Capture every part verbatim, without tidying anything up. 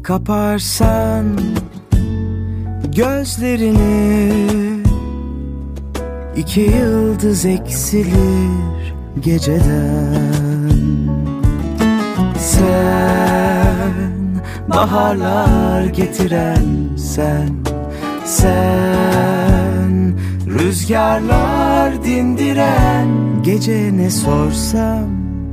Kaparsan gözlerini, iki yıldız eksilir geceden. Sen baharlar getiren sen, sen rüzgarlar dindiren. Gece ne sorsam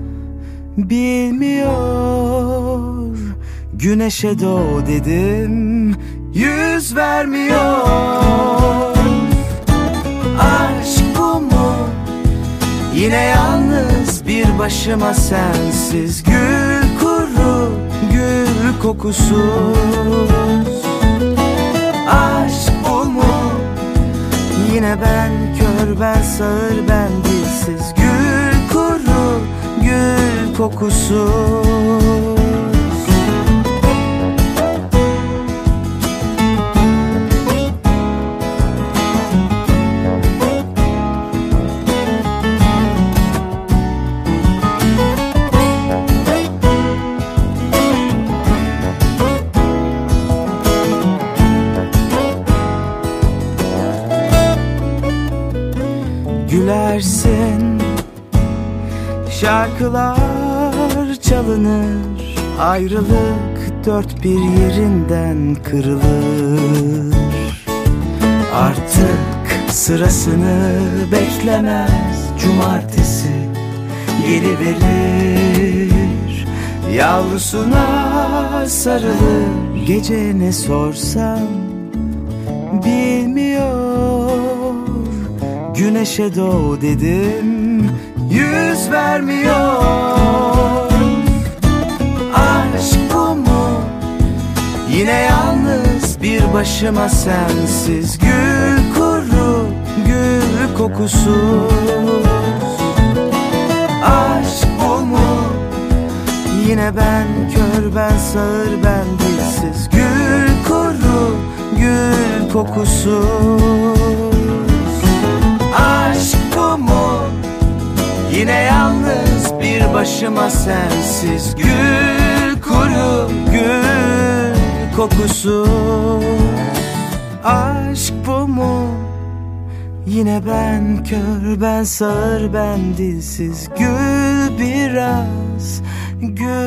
bilmiyor, güneşe doğ dedim yüz vermiyor. Aşk bu mu? Yine yalnız bir başıma sensiz, gül kuru, gül kokusuz. Aşk bu mu? Yine ben kör, ben sağır, ben dilsiz, gül kuru, gül kokusuz. Gülersin, şarkılar çalınır, ayrılık dört bir yerinden kırılır. Artık sırasını beklemez, cumartesi geliverir, yavrusuna sarılır. Gece ne sorsam bilmiyor, güneşe doğ dedim yüz vermiyor. Aşk bu mu? Yine yalnız bir başıma sensiz, gül kuru, gül kokusuz. Aşk bu mu? Yine ben kör, ben sağır, ben dilsiz, gül kuru, gül kokusuz. Aşk bu mu? Yine yalnız bir başıma sensiz, gül kuru, gül kokusuz. Aşk bu mu? Yine ben kör, ben sağır, ben dilsiz, gül biraz, gül